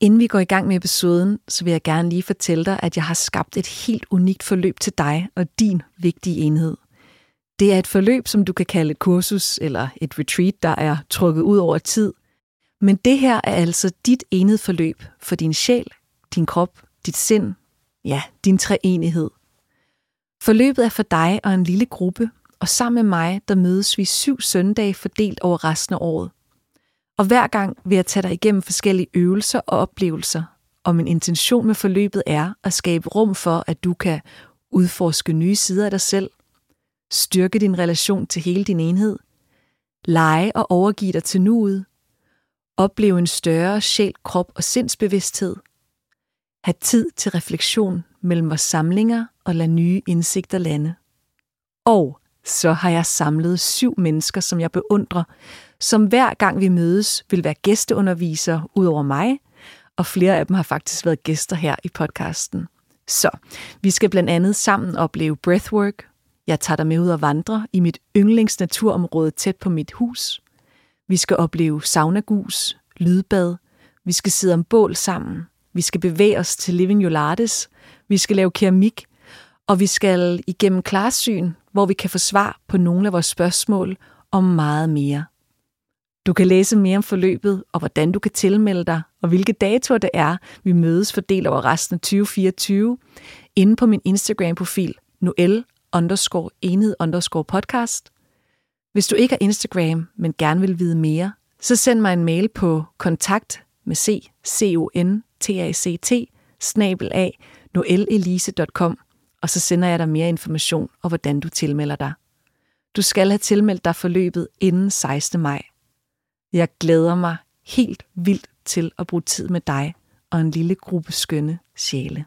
Inden vi går i gang med episoden, så vil jeg gerne lige fortælle dig, at jeg har skabt et helt unikt forløb til dig og din vigtige enhed. Det er et forløb, som du kan kalde et kursus eller et retreat, der er trukket ud over tid. Men det her er altså dit enhedsforløb for din sjæl, din krop, dit sind, ja, din treenighed. Forløbet er for dig og en lille gruppe, og sammen med mig, der mødes vi 7 søndage fordelt over resten af året. Og hver gang vil jeg tage dig igennem forskellige øvelser og oplevelser, og min intention med forløbet er at skabe rum for, at du kan udforske nye sider af dig selv, styrke din relation til hele din enhed, lege og overgive dig til nuet, opleve en større sjæl, krop og sindsbevidsthed, have tid til refleksion mellem vores samlinger og lade nye indsigter lande. Og så har jeg samlet 7 mennesker, som jeg beundrer, som hver gang vi mødes vil være gæsteundervisere ud over mig, og flere af dem har faktisk været gæster her i podcasten. Så vi skal blandt andet sammen opleve breathwork. Jeg tager dig med ud og vandre i mit yndlingsnaturområde tæt på mit hus. Vi skal opleve saunagus, lydbad. Vi skal sidde om bål sammen. Vi skal bevæge os til Living Yolates. Vi skal lave keramik. Og vi skal igennem klarsyn, hvor vi kan få svar på nogle af vores spørgsmål og meget mere. Du kan læse mere om forløbet og hvordan du kan tilmelde dig, og hvilke datoer det er, vi mødes fordelt over resten af 2024, inde på min Instagram-profil Noel_enhed_podcast. Hvis du ikke har Instagram, men gerne vil vide mere, så send mig en mail på kontakt@noelelise.com, og så sender jeg dig mere information og hvordan du tilmelder dig. Du skal have tilmeldt dig forløbet inden 16. maj. Jeg glæder mig helt vildt til at bruge tid med dig og en lille gruppe skønne sjæle.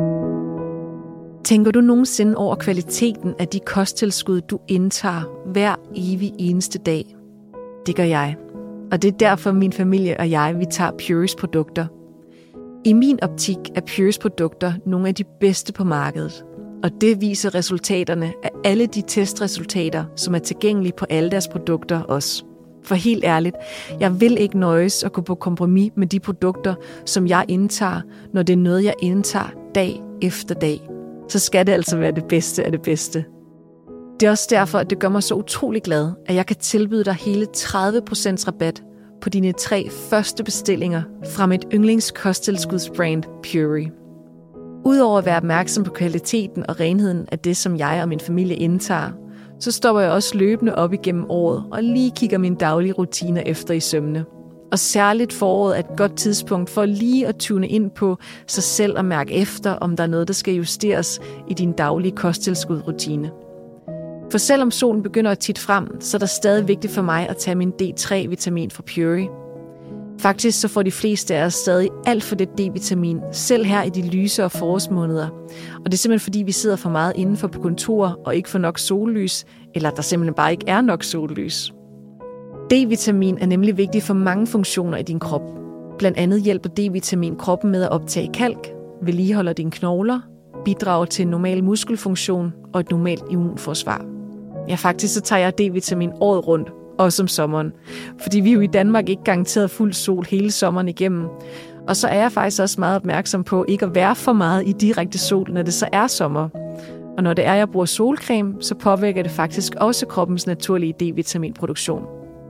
Tænker du nogensinde over kvaliteten af de kosttilskud, du indtager hver evig eneste dag? Det gør jeg. Og det er derfor min familie og jeg, vi tager Pureys produkter. I min optik er Pureys produkter nogle af de bedste på markedet. Og det viser resultaterne af alle de testresultater, som er tilgængelige på alle deres produkter også. For helt ærligt, jeg vil ikke nøjes at gå på kompromis med de produkter, som jeg indtager, når det er noget, jeg indtager dag efter dag. Så skal det altså være det bedste af det bedste. Det er også derfor, at det gør mig så utrolig glad, at jeg kan tilbyde dig hele 30% rabat på dine 3 første bestillinger fra mit yndlingskosttilskudsbrand Purey. Udover at være opmærksom på kvaliteten og renheden af det, som jeg og min familie indtager, så stopper jeg også løbende op igennem året og lige kigger mine daglige rutiner efter i sømne. Og særligt foråret er et godt tidspunkt for lige at tune ind på sig selv og mærke efter, om der er noget, der skal justeres i din daglige kosttilskudrutine. For selvom solen begynder at titte frem, så er det stadig vigtigt for mig at tage min D3-vitamin fra Purey. Faktisk så får de fleste af os stadig alt for det D-vitamin, selv her i de lysere forårsmåneder. Og det er simpelthen fordi, vi sidder for meget indenfor på kontorer og ikke får nok sollys, eller der simpelthen bare ikke er nok sollys. D-vitamin er nemlig vigtig for mange funktioner i din krop. Blandt andet hjælper D-vitamin kroppen med at optage kalk, vedligeholder dine knogler, bidrager til en normal muskelfunktion og et normalt immunforsvar. Ja, faktisk så tager jeg D-vitamin året rundt, også om sommeren. Fordi vi er jo i Danmark ikke garanteret fuld sol hele sommeren igennem. Og så er jeg faktisk også meget opmærksom på ikke at være for meget i direkte sol, når det så er sommer. Og når det er, jeg bruger solcreme, så påvirker det faktisk også kroppens naturlige D-vitaminproduktion.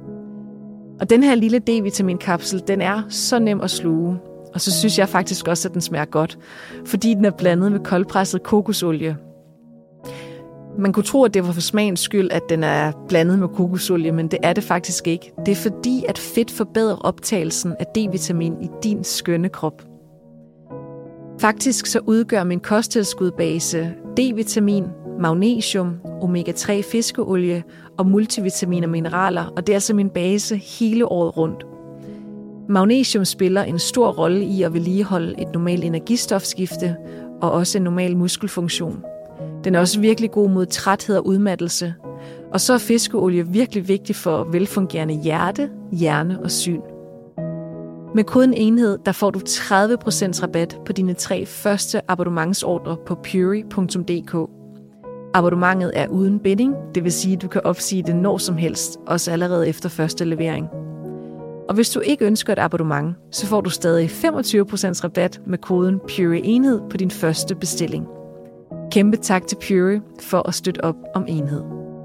Og den her lille D-vitaminkapsel, den er så nem at sluge. Og så synes jeg faktisk også, at den smager godt, fordi den er blandet med koldpresset kokosolie. Man kunne tro, at det var for smagens skyld, at den er blandet med kokosolie, men det er det faktisk ikke. Det er fordi, at fedt forbedrer optagelsen af D-vitamin i din skønne krop. Faktisk så udgør min kosttilskudbase D-vitamin, magnesium, omega-3 fiskeolie og multivitamin og mineraler, og det er altså min base hele året rundt. Magnesium spiller en stor rolle i at vedligeholde et normalt energistofskifte og også en normal muskelfunktion. Den er også virkelig god mod træthed og udmattelse. Og så er fiskeolie virkelig vigtig for velfungerende hjerte, hjerne og syn. Med koden enhed, der får du 30% rabat på dine 3 første abonnementsordre på purey.dk. Abonnementet er uden binding, det vil sige, at du kan opsige det når som helst, også allerede efter første levering. Og hvis du ikke ønsker et abonnement, så får du stadig 25% rabat med koden PUREenhed på din første bestilling. Kæmpe tak til Pure for at støtte op om enhed.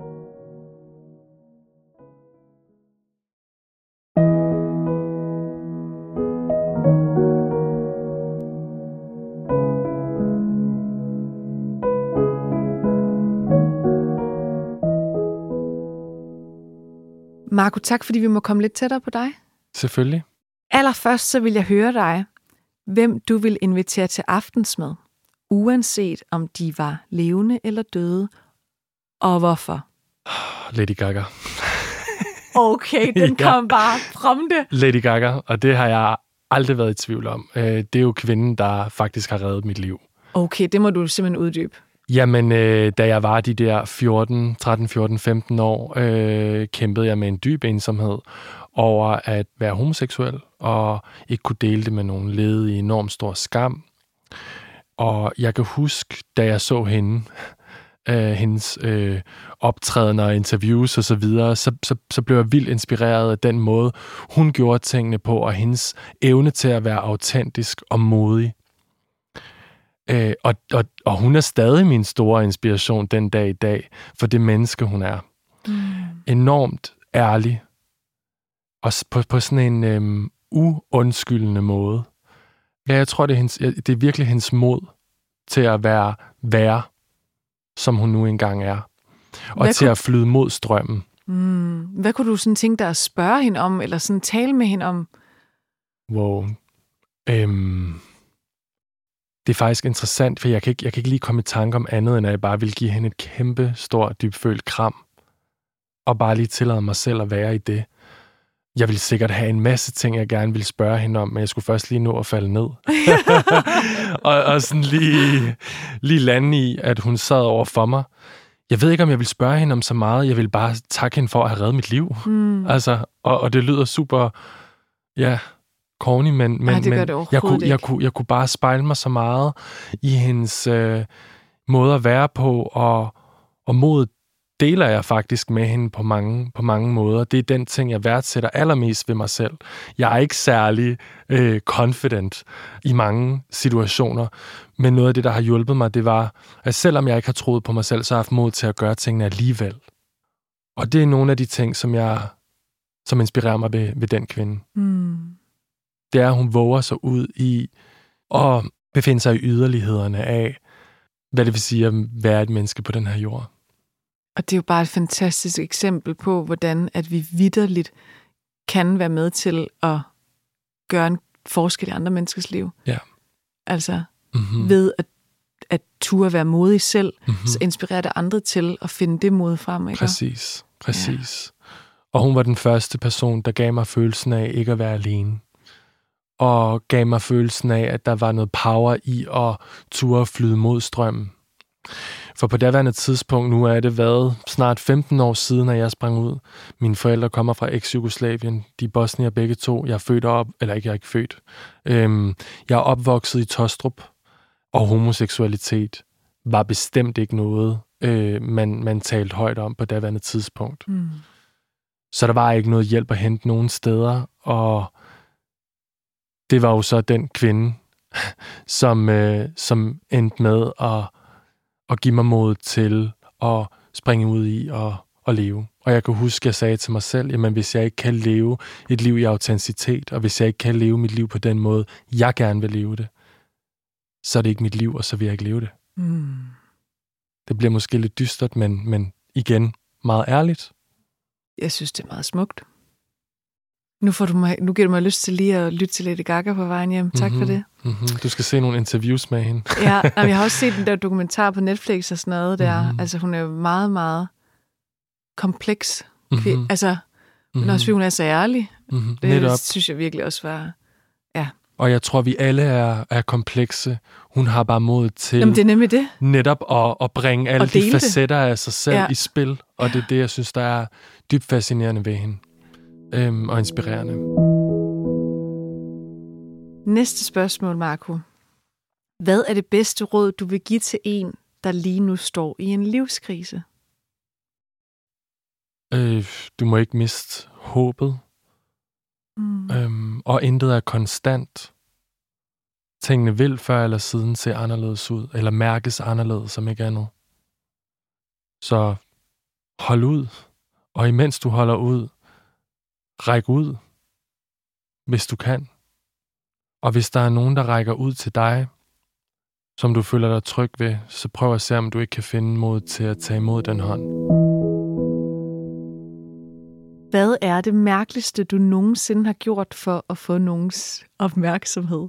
Marco, tak fordi vi må komme lidt tættere på dig. Selvfølgelig. Allerførst så vil jeg høre dig, hvem du vil invitere til aftensmad, uanset om de var levende eller døde, og hvorfor. Lady Gaga. Okay, den kom bare prompte. Lady Gaga, og det har jeg aldrig været i tvivl om. Det er jo kvinden, der faktisk har reddet mit liv. Okay, det må du simpelthen uddybe. Jamen, da jeg var de der 13, 14, 15 år, kæmpede jeg med en dyb ensomhed over at være homoseksuel, og ikke kunne dele det med nogen, led i enormt stor skam. Og jeg kan huske, da jeg så hende, hendes optræden og interviews og så videre, så blev jeg vildt inspireret af den måde, hun gjorde tingene på, og hendes evne til at være autentisk og modig. Og hun er stadig min store inspiration den dag i dag, for det menneske, hun er. Enormt ærlig, og på sådan en uundskyldende måde. Ja, jeg tror, det er virkelig hendes mod til at være, som hun nu engang er. Og til at flyde mod strømmen. Hvad kunne du sådan tænke dig at spørge hende om, eller sådan tale med hende om? Wow. Det er faktisk interessant, for jeg kan ikke lige komme i tanke om andet, end at jeg bare vil give hende et kæmpe, stort, dybfølt kram. Og bare lige tillade mig selv at være i det. Jeg ville sikkert have en masse ting, jeg gerne ville spørge hende om, men jeg skulle først lige nå at falde ned. og sådan lige lande i, at hun sad over for mig. Jeg ved ikke, om jeg vil spørge hende om så meget. Jeg vil bare takke hende for at have reddet mit liv. Altså, og det lyder super, corny, men jeg kunne bare spejle mig så meget i hendes måde at være på, og modet deler jeg faktisk med hende på mange måder. Det er den ting, jeg værdsætter allermest ved mig selv. Jeg er ikke særlig confident i mange situationer, men noget af det, der har hjulpet mig, det var, at selvom jeg ikke har troet på mig selv, så har jeg haft mod til at gøre tingene alligevel. Og det er nogle af de ting, som inspirerer mig ved den kvinde. Det er, at hun våger sig ud i at befinde sig i yderlighederne af, hvad det vil sige at være et menneske på den her jord. Og det er jo bare et fantastisk eksempel på, hvordan at vi vitterligt kan være med til at gøre en forskel i andre menneskers liv. Ja. Altså ved at turde være modig selv, så inspirerer det andre til at finde det mod frem. Ikke? Præcis. Ja. Og hun var den første person, der gav mig følelsen af ikke at være alene. Og gav mig følelsen af, at der var noget power i at turde flyde mod strømmen. For på daværende tidspunkt, nu er det været snart 15 år siden, at jeg sprang ud. Mine forældre kommer fra eks-Jugoslavien. De er bosnier begge to. Jeg er født jeg er ikke født. Jeg er opvokset i Tostrup, og homoseksualitet var bestemt ikke noget, man talte højt om på daværende tidspunkt. Så der var ikke noget hjælp at hente nogen steder, og det var jo så den kvinde, som endte med at give mig mod til at springe ud i og leve. Og jeg kan huske, at jeg sagde til mig selv, jamen hvis jeg ikke kan leve et liv i autenticitet, og hvis jeg ikke kan leve mit liv på den måde, jeg gerne vil leve det, så er det ikke mit liv, og så vil jeg ikke leve det. Det bliver måske lidt dystert, men igen, meget ærligt. Jeg synes, det er meget smukt. Nu giver du mig lyst til lige at lytte til Lady Gaga på vejen hjem. Tak for det. Du skal se nogle interviews med hende. Ja, jeg har også set den der dokumentar på Netflix og sådan noget der. Altså, hun er jo meget, meget kompleks. Altså, men også fordi hun er så ærlig. Det synes jeg virkelig også var... Ja. Og jeg tror, vi alle er komplekse. Hun har bare mod til det er nemlig det. Netop at bringe alle de facetter af sig selv i spil. Og det er det, jeg synes, der er dybt fascinerende ved hende. Og inspirerende. Næste spørgsmål, Marco. Hvad er det bedste råd, du vil give til en, der lige nu står i en livskrise? Du må ikke miste håbet. Og intet er konstant. Tingene vil før eller siden se anderledes ud, eller mærkes anderledes, som ikke andet. Så hold ud, og imens du holder ud, ræk ud, hvis du kan. Og hvis der er nogen, der rækker ud til dig, som du føler dig tryg ved, så prøv at se, om du ikke kan finde mod til at tage imod den hånd. Hvad er det mærkeligste, du nogensinde har gjort for at få nogens opmærksomhed?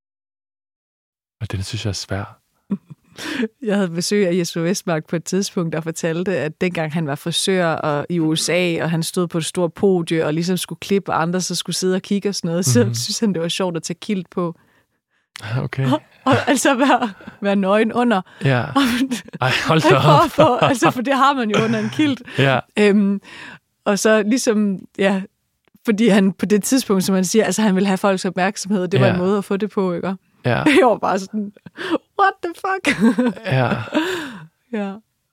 Og det synes jeg er svært. Jeg havde besøg af Jesper Vestmark på et tidspunkt, der fortalte, at dengang han var frisør og i USA, og han stod på et stort podie og ligesom skulle klippe, og andre så skulle sidde og kigge og sådan noget, så synes han, det var sjovt at tage kilt på. Okay. Og altså være nøgen under. Ja. Ej, hold da op. Altså, for det har man jo under en kilt. Ja. Og så ligesom, ja, fordi han på det tidspunkt, som man siger, altså han ville have folks opmærksomhed, og det var en måde at få det på, ikke? Ja. Jeg var bare sådan, what the fuck? Ja. Ja.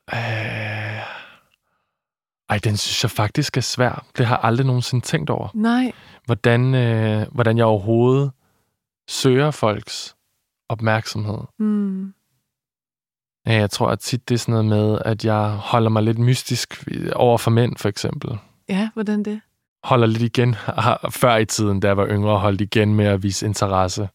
Ej, den synes jeg faktisk er svær. Det har jeg aldrig nogensinde tænkt over. Nej. Hvordan jeg overhovedet søger folks opmærksomhed. Ja, jeg tror at tit det er sådan noget med, at jeg holder mig lidt mystisk over for mænd, for eksempel. Ja, hvordan det? Holder lidt igen. Før i tiden, da jeg var yngre, holdt igen med at vise interesse.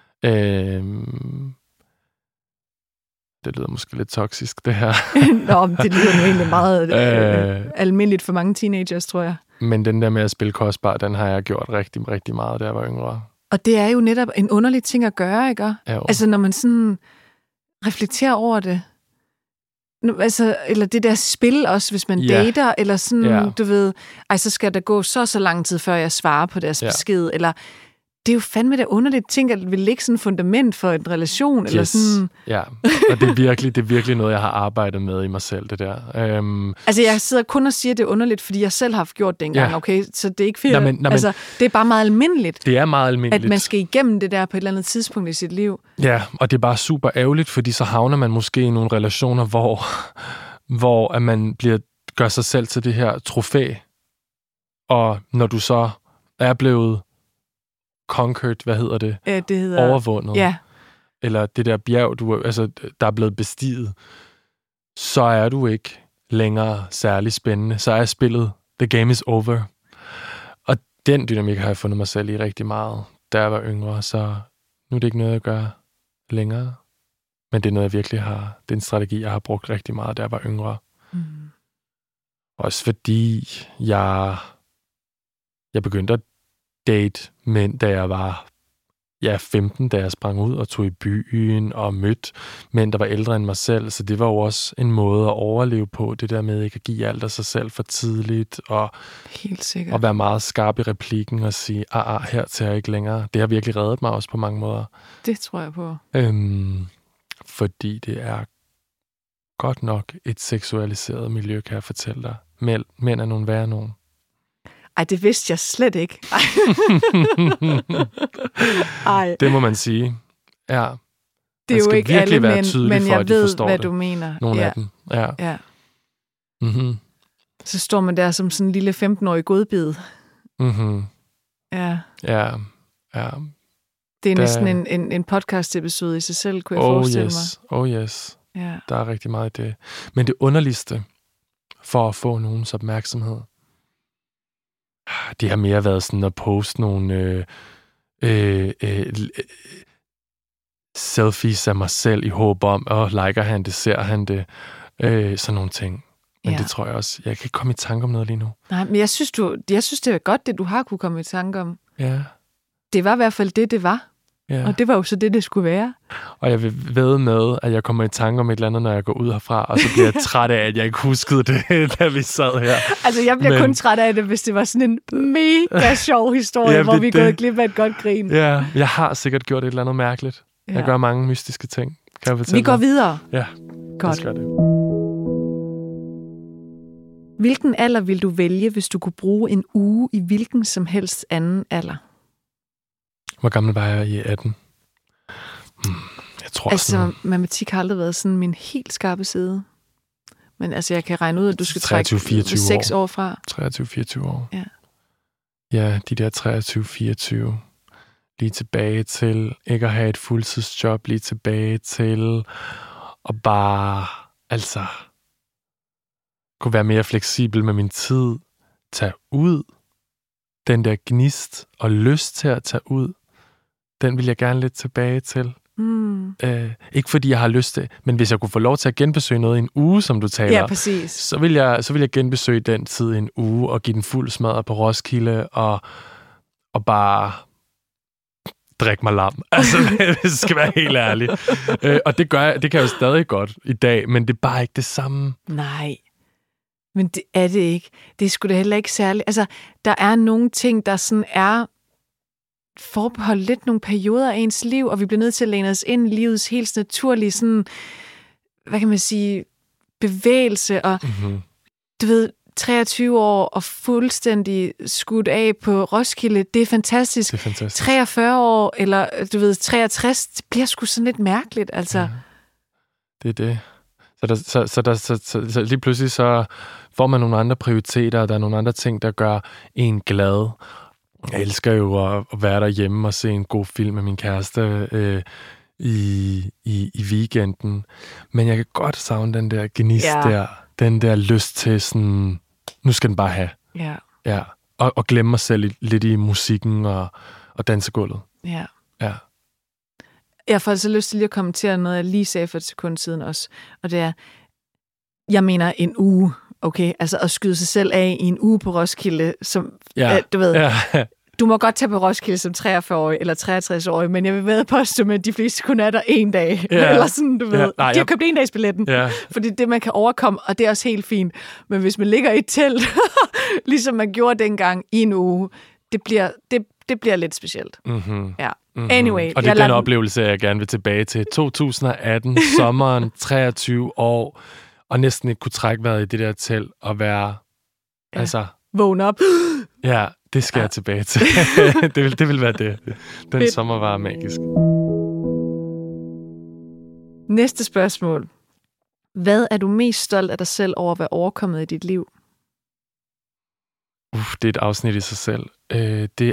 Det lyder måske lidt toksisk, det her. Nå, det lyder nu egentlig meget almindeligt for mange teenagers, tror jeg. Men den der med at spille kostbar, den har jeg gjort rigtig, rigtig meget, da jeg var yngre. Og det er jo netop en underlig ting at gøre, ikke? Jo. Altså, når man sådan reflekterer over det. Altså, eller det der spil også, hvis man dater, eller sådan, du ved, så skal der gå så lang tid, før jeg svarer på deres besked, eller det er jo fandme da underligt ting, at det vil ligge sådan et fundament for en relation, eller sådan. Ja, og det er virkelig noget, jeg har arbejdet med i mig selv, det der. Altså, jeg sidder kun og siger, det er underligt, fordi jeg selv har gjort det engang, okay? Så det er ikke fedt. Altså, det er bare meget almindeligt. Det er meget almindeligt. At man skal igennem det der på et eller andet tidspunkt i sit liv. Ja, og det er bare super ærgerligt, fordi så havner man måske i nogle relationer, hvor at man gør sig selv til det her trofæ. Og når du så er blevet conquered, hvad hedder det? Det hedder overvundet. Ja. Eller det der bjerg, der er blevet bestiget, så er du ikke længere særlig spændende. Så er spillet, the game is over. Og den dynamik har jeg fundet mig selv i rigtig meget, da jeg var yngre, så nu er det ikke noget, jeg gør længere. Men det er noget, jeg virkelig har, det er en strategi, jeg har brugt rigtig meget, da jeg var yngre. Også fordi jeg begyndte at date mænd, da jeg var 15, da jeg sprang ud og tog i byen og mødte mænd, der var ældre end mig selv. Så det var jo også en måde at overleve på, det der med ikke at give alt af sig selv for tidligt, og helt sikkert. Og være meget skarp i replikken og sige, her til jeg ikke længere. Det har virkelig reddet mig også på mange måder. Det tror jeg på. Fordi det er godt nok et seksualiseret miljø, kan jeg fortælle dig. Mænd er nogle værre nogen. Ej, det vidste jeg slet ikke. Ej. Det må man sige. Ja. Det er jo ikke alle mænd, men jeg ved, hvad det. du mener. Nogle af dem. Ja. Mm-hmm. Så står man der som sådan en lille 15-årig godbid. Mm-hmm. Ja. Ja. Det er næsten en podcast-episode i sig selv, kunne jeg forestille mig. Oh yes. Ja. Der er rigtig meget i det. Men det underligste for at få nogens opmærksomhed, det har mere været sådan at poste nogle selfies af mig selv i håb om, liker han det, ser han det, sådan nogle ting. Men det tror jeg også, jeg kan ikke komme i tanke om noget lige nu. Nej, men jeg synes, det er godt, det du har kunne komme i tanke om. Ja. Det var i hvert fald det var. Ja. Og det var jo så det skulle være. Og jeg vil vædde med, at jeg kommer i tanke om et eller andet, når jeg går ud herfra, og så bliver jeg træt af, at jeg ikke huskede det, da vi sad her. Altså, jeg bliver kun træt af det, hvis det var sådan en mega sjov historie, hvor vi er gået glip af et godt grin. Ja, jeg har sikkert gjort et eller andet mærkeligt. Ja. Jeg gør mange mystiske ting, kan jeg fortælle Vi går videre. Ja, godt. Det. Hvilken alder vil du vælge, hvis du kunne bruge en uge i hvilken som helst anden alder? Hvor gammel var jeg i 18? Jeg tror altså, matematik har aldrig været sådan min helt skarpe side. Men altså, jeg kan regne ud, at du skal trække 6 år fra. 23-24 år. Ja. Ja, de der 23-24. Lige tilbage til ikke at have et fuldtidsjob. Lige tilbage til at bare, altså, kunne være mere fleksibel med min tid. Tage ud. Den der gnist og lyst til at tage ud, den vil jeg gerne lidt tilbage til. Ikke fordi jeg har lyst til, men hvis jeg kunne få lov til at genbesøge noget i en uge, som du taler, præcis. så vil jeg genbesøge den tid i en uge og give den fuld smadret på Roskilde og bare drikke mig lam. Altså, det skal være helt ærligt. Og det kan jeg jo stadig godt i dag, men det er bare ikke det samme. Nej, men det er det ikke. Det er sgu da heller ikke særligt. Altså, der er nogle ting, der sådan er forbeholdt lidt nogle perioder af ens liv, og vi bliver nødt til at læne os ind i livets helt naturlige sådan, hvad kan man sige, bevægelse, og du ved, 23 år og fuldstændig skudt af på Roskilde, det er fantastisk. 43 år, eller du ved, 63, det bliver sgu sådan lidt mærkeligt, altså. Ja, det er det. Så lige pludselig så får man nogle andre prioriteter, og der er nogle andre ting, der gør en glad. Jeg elsker jo at være derhjemme og se en god film med min kæreste i weekenden. Men jeg kan godt savne den der gnist der. Den der lyst til sådan, nu skal den bare have. Ja. Og glemme mig selv lidt i musikken og dansegulvet. Ja. Ja. Jeg får altså lyst til lige at kommentere noget, jeg lige sagde for et sekund siden også. Og det er, jeg mener en uge. Okay, altså at skyde sig selv af i en uge på Roskilde, som, du ved, du må godt tage på Roskilde som 43-årig eller 63-årig, men jeg vil ved påstå, at de fleste kun er der en dag. Eller sådan, du ved. De har købt en dags billetten, fordi det man kan overkomme, og det er også helt fint. Men hvis man ligger i et telt, ligesom man gjorde dengang i en uge, det bliver lidt specielt. Ja. Anyway. Og det er den oplevelse, jeg gerne vil tilbage til. 2018, sommeren, 23 år, og næsten ikke kunne trække vejret i det der telt og være, altså... Vågne op. Ja, det skal jeg tilbage til. det vil være det. Den sommer var magisk. Næste spørgsmål. Hvad er du mest stolt af dig selv over at være overkommet i dit liv? Det er et afsnit i sig selv. Det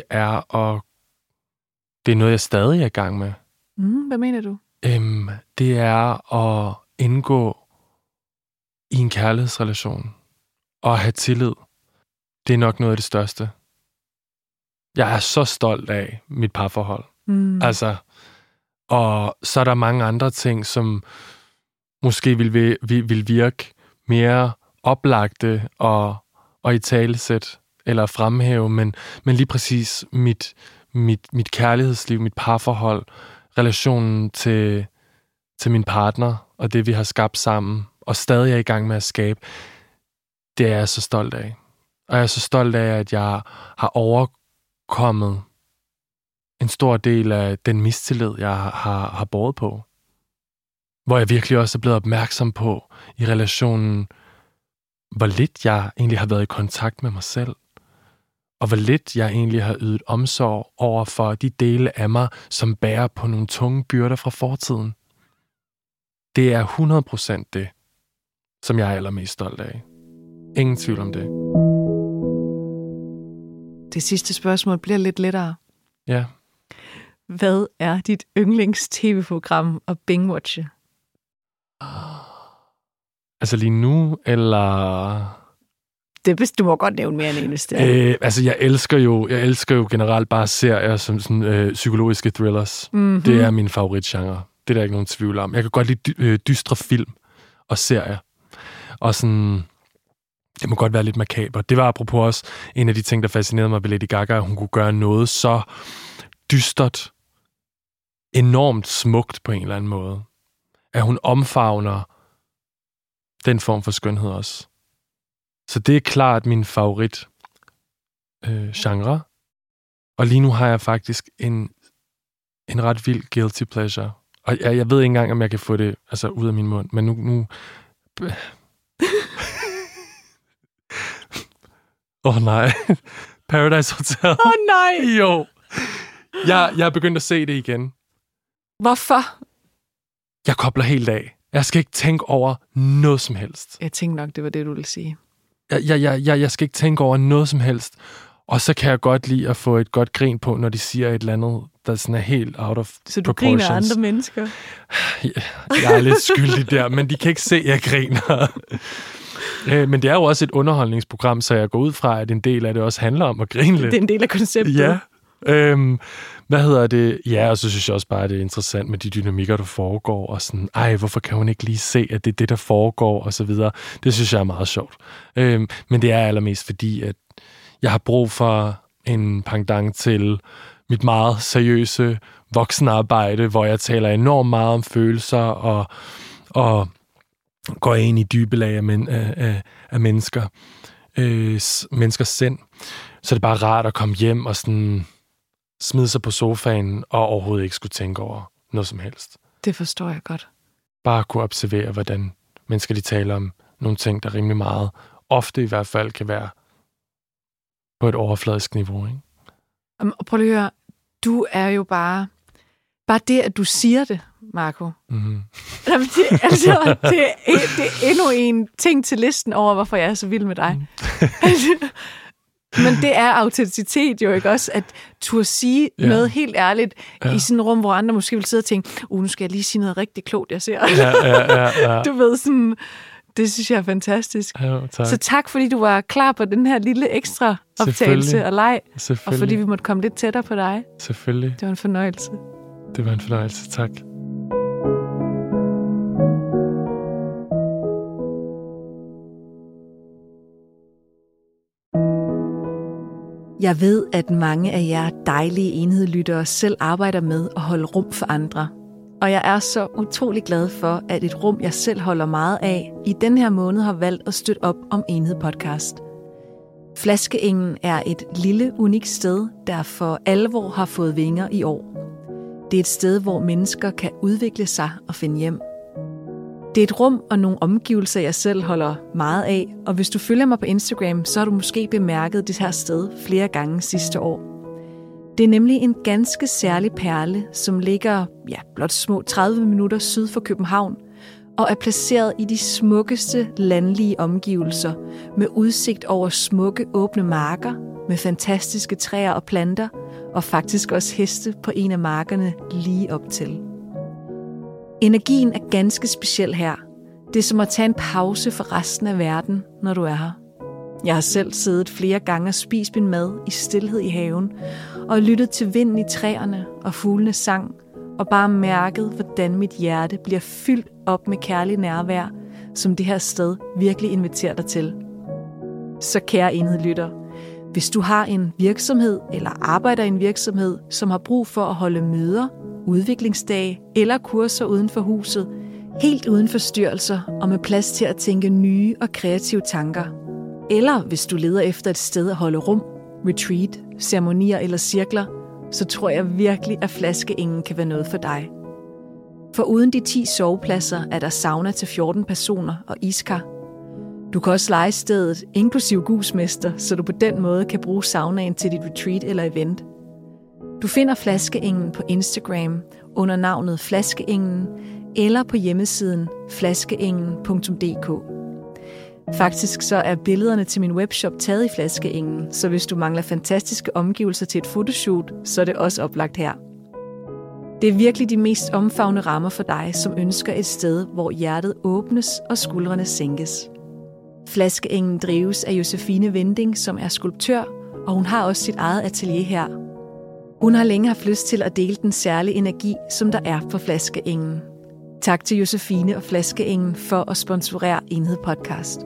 er noget, jeg stadig er i gang med. Hvad mener du? Det er at indgå i en kærlighedsrelation og have tillid. Det er nok noget af det største. Jeg er så stolt af mit parforhold. Altså, og så er der mange andre ting, som måske vil virke mere oplagte og italesæt eller fremhæve, men lige præcis mit kærlighedsliv, mit parforhold, relationen til min partner og det, vi har skabt sammen, og stadig er i gang med at skabe, det er jeg så stolt af. Og jeg er så stolt af, at jeg har overkommet en stor del af den mistillid, jeg har båret på. Hvor jeg virkelig også er blevet opmærksom på i relationen, hvor lidt jeg egentlig har været i kontakt med mig selv. Og hvor lidt jeg egentlig har ydet omsorg over for de dele af mig, som bærer på nogle tunge byrder fra fortiden. Det er 100% det, som jeg er allermest stolt af. Ingen tvivl om det. Det sidste spørgsmål bliver lidt lettere. Ja. Hvad er dit yndlings-tv-program at binge-watche? Altså lige nu, eller... Du må godt nævne mere end eneste. Altså, jeg elsker jo generelt bare serier som sådan, psykologiske thrillers. Mm-hmm. Det er min favoritgenre. Det er der ikke nogen tvivl om. Jeg kan godt lide dystre film og serier. Og sådan... Det må godt være lidt makaber. Det var apropos også en af de ting, der fascinerede mig ved Lady Gaga, at hun kunne gøre noget så dystert, enormt smukt på en eller anden måde. At hun omfavner den form for skønhed også. Så det er klart min favorit genre. Og lige nu har jeg faktisk en ret vild guilty pleasure. Og jeg ved ikke engang, om jeg kan få det altså, ud af min mund. Men nu nej. Paradise Hotel. Nej! Jo. Jeg er begyndt at se det igen. Hvorfor? Jeg kobler helt af. Jeg skal ikke tænke over noget som helst. Jeg tænkte nok, det var det, du ville sige. Jeg skal ikke tænke over noget som helst. Og så kan jeg godt lide at få et godt grin på, når de siger et eller andet, der sådan er helt out of proportions. Så du griner andre mennesker? Jeg er lidt skyldig der, men de kan ikke se, at jeg griner. Men det er jo også et underholdningsprogram, så jeg går ud fra, at en del af det også handler om at grine lidt. Det er en del af konceptet. Ja. Ja, og så synes jeg også bare, at det er interessant med de dynamikker, der foregår, og sådan, hvorfor kan hun ikke lige se, at det er det, der foregår, og så videre. Det synes jeg er meget sjovt. Men det er allermest fordi, at jeg har brug for en pendant til mit meget seriøse voksenarbejde, hvor jeg taler enormt meget om følelser, og går ind i dybe lag af mennesker. Menneskers sind. Så det er bare rart at komme hjem og sådan smide sig på sofaen og overhovedet ikke skulle tænke over noget som helst. Det forstår jeg godt. Bare kunne observere, hvordan mennesker de taler om nogle ting, der rimelig meget, ofte i hvert fald, kan være på et overfladisk niveau. Ikke? Og prøv lige at høre, du er jo bare det, at du siger det, Marco. Mm-hmm. Jamen, det er endnu en ting til listen over, hvorfor jeg er så vild med dig. Men det er autenticitet jo, ikke også? At turde sige noget helt ærligt i sådan et rum, hvor andre måske vil sidde og tænke, nu skal jeg lige sige noget rigtig klogt, jeg ser. Ja. Du ved sådan, det synes jeg er fantastisk. Ja, tak. Så tak, fordi du var klar på den her lille ekstra optagelse og leg. Og fordi vi måtte komme lidt tættere på dig. Selvfølgelig. Det var en fornøjelse. Det var en fornøjelse, tak. Jeg ved, at mange af jer dejlige enhedlyttere selv arbejder med at holde rum for andre. Og jeg er så utrolig glad for, at et rum, jeg selv holder meget af, i den her måned har valgt at støtte op om Enhed Podcast. Flaskeengen er et lille, unikt sted, der for alvor har fået vinger i år. Det er et sted, hvor mennesker kan udvikle sig og finde hjem. Det er et rum og nogle omgivelser, jeg selv holder meget af, og hvis du følger mig på Instagram, så har du måske bemærket det her sted flere gange sidste år. Det er nemlig en ganske særlig perle, som ligger blot små 30 minutter syd for København, og er placeret i de smukkeste landlige omgivelser, med udsigt over smukke åbne marker, med fantastiske træer og planter, og faktisk også heste på en af markerne lige op til. Energien er ganske speciel her. Det er som at tage en pause for resten af verden, når du er her. Jeg har selv siddet flere gange og spist min mad i stilhed i haven, og lyttet til vinden i træerne og fuglenes sang, og bare mærket, hvordan mit hjerte bliver fyldt op med kærlig nærvær, som det her sted virkelig inviterer dig til. Så kære enhedlytter, hvis du har en virksomhed eller arbejder i en virksomhed, som har brug for at holde møder, udviklingsdage eller kurser uden for huset, helt uden forstyrrelser og med plads til at tænke nye og kreative tanker. Eller hvis du leder efter et sted at holde rum, retreat, ceremonier eller cirkler, så tror jeg virkelig, at Flaskeengen kan være noget for dig. For uden de 10 sovepladser er der sauna til 14 personer og iskar. Du kan også leje stedet, inklusiv gusmester, så du på den måde kan bruge saunaen til dit retreat eller event. Du finder Flaskeengen på Instagram under navnet Flaskeengen eller på hjemmesiden flaskeengen.dk. Faktisk så er billederne til min webshop taget i Flaskeengen, så hvis du mangler fantastiske omgivelser til et fotoshoot, så er det også oplagt her. Det er virkelig de mest omfavnende rammer for dig, som ønsker et sted, hvor hjertet åbnes og skuldrene sænkes. Flaskeengen drives af Josefine Winding, som er skulptør, og hun har også sit eget atelier her. Hun har længe haft lyst til at dele den særlige energi, som der er på Flaskeengen. Tak til Josefine og Flaskeengen for at sponsorere Enhed Podcast.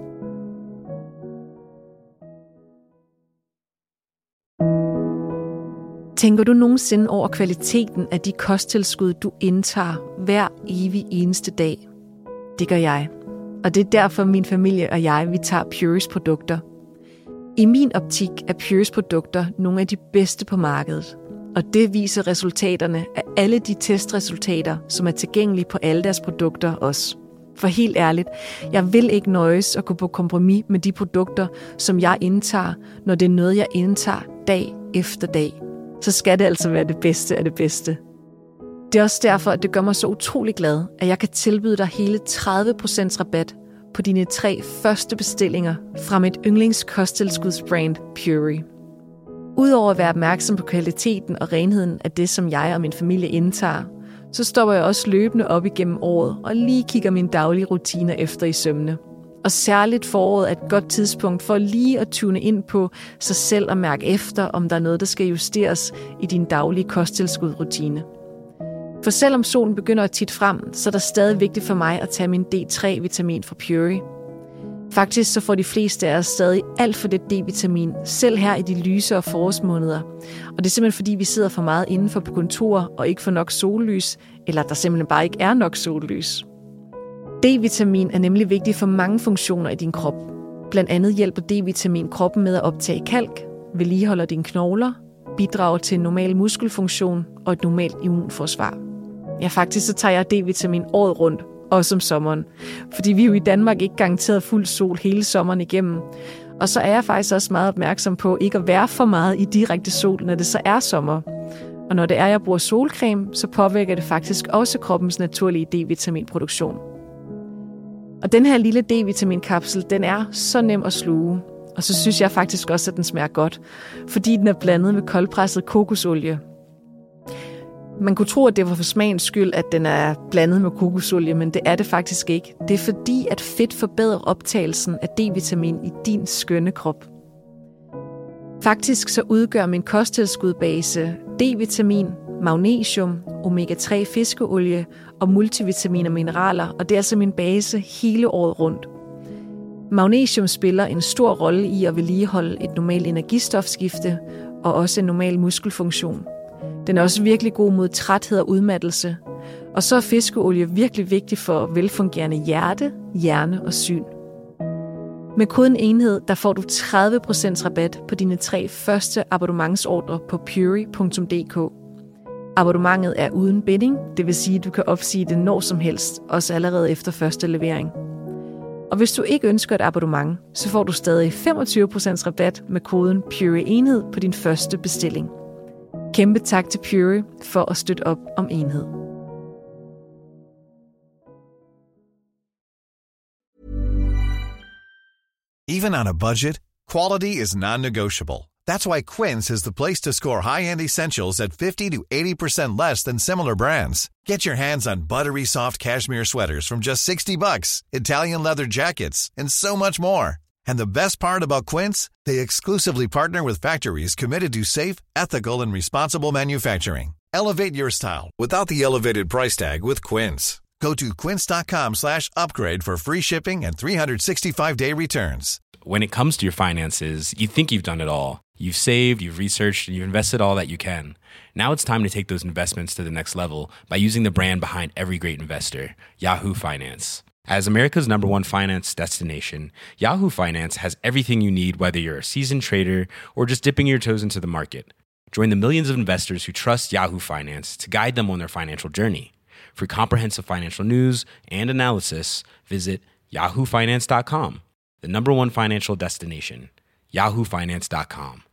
Tænker du nogensinde over kvaliteten af de kosttilskud, du indtager hver evig eneste dag? Det gør jeg. Og det er derfor min familie og jeg, vi tager Pureys produkter. I min optik er Pureys produkter nogle af de bedste på markedet. Og det viser resultaterne af alle de testresultater, som er tilgængelige på alle deres produkter også. For helt ærligt, jeg vil ikke nøjes at gå på kompromis med de produkter, som jeg indtager, når det er noget, jeg indtager dag efter dag. Så skal det altså være det bedste af det bedste. Det er også derfor, at det gør mig så utrolig glad, at jeg kan tilbyde dig hele 30% rabat på dine 3 første bestillinger fra mit yndlingskosttilskudsbrand Purey. Udover at være opmærksom på kvaliteten og renheden af det, som jeg og min familie indtager, så stopper jeg også løbende op igennem året og lige kigger mine daglige rutiner efter i sømne. Og særligt foråret er et godt tidspunkt for lige at tune ind på sig selv og mærke efter, om der er noget, der skal justeres i din daglige kosttilskudsrutine. For selvom solen begynder at titte frem, så er det stadig vigtigt for mig at tage min D3-vitamin fra Pury. Faktisk så får de fleste af os stadig alt for det D-vitamin, selv her i de lysere forårsmåneder. Og det er simpelthen fordi, vi sidder for meget indenfor på kontor og ikke får nok sollys, eller der simpelthen bare ikke er nok sollys. D-vitamin er nemlig vigtig for mange funktioner i din krop. Blandt andet hjælper D-vitamin kroppen med at optage kalk, vedligeholder dine knogler, bidrager til en normal muskelfunktion og et normalt immunforsvar. Ja, faktisk så tager jeg D-vitamin året rundt, også om sommeren. Fordi vi er jo i Danmark ikke garanteret fuld sol hele sommeren igennem. Og så er jeg faktisk også meget opmærksom på ikke at være for meget i direkte sol, når det så er sommer. Og når det er, jeg bruger solcreme, så påvirker det faktisk også kroppens naturlige D-vitaminproduktion. Og den her lille D-vitaminkapsel, den er så nem at sluge. Og så synes jeg faktisk også, at den smager godt, fordi den er blandet med koldpresset kokosolie. Man kunne tro, at det var for smagens skyld, at den er blandet med kokosolie, men det er det faktisk ikke. Det er fordi, at fedt forbedrer optagelsen af D-vitamin i din skønne krop. Faktisk så udgør min kosttilskudsbase D-vitamin, magnesium, omega-3 fiskeolie og multivitamin og mineraler, og det er altså min base hele året rundt. Magnesium spiller en stor rolle i at vedligeholde et normalt energistofskifte og også en normal muskelfunktion. Den er også virkelig god mod træthed og udmattelse. Og så er fiskeolie virkelig vigtig for velfungerende hjerte, hjerne og syn. Med koden enhed, der får du 30% rabat på dine 3 første abonnementsordre på pury.dk. Abonnementet er uden binding, det vil sige, at du kan opsige det når som helst, også allerede efter første levering. Og hvis du ikke ønsker et abonnement, så får du stadig 25% rabat med koden PURY-enhed på din første bestilling. Kæmpe tak til Pury for at støtte op om enhed. Even on a budget, quality is non-negotiable. That's why Quince is the place to score high-end essentials at 50 to 80% less than similar brands. Get your hands on buttery soft cashmere sweaters from just $60, Italian leather jackets, and so much more. And the best part about Quince, they exclusively partner with factories committed to safe, ethical, and responsible manufacturing. Elevate your style without the elevated price tag with Quince. Go to quince.com/upgrade for free shipping and 365-day returns. When it comes to your finances, you think you've done it all. You've saved, you've researched, and you've invested all that you can. Now it's time to take those investments to the next level by using the brand behind every great investor, Yahoo Finance. As America's #1 finance destination, Yahoo Finance has everything you need, whether you're a seasoned trader or just dipping your toes into the market. Join the millions of investors who trust Yahoo Finance to guide them on their financial journey. For comprehensive financial news and analysis, visit yahoofinance.com, the #1 financial destination, yahoofinance.com.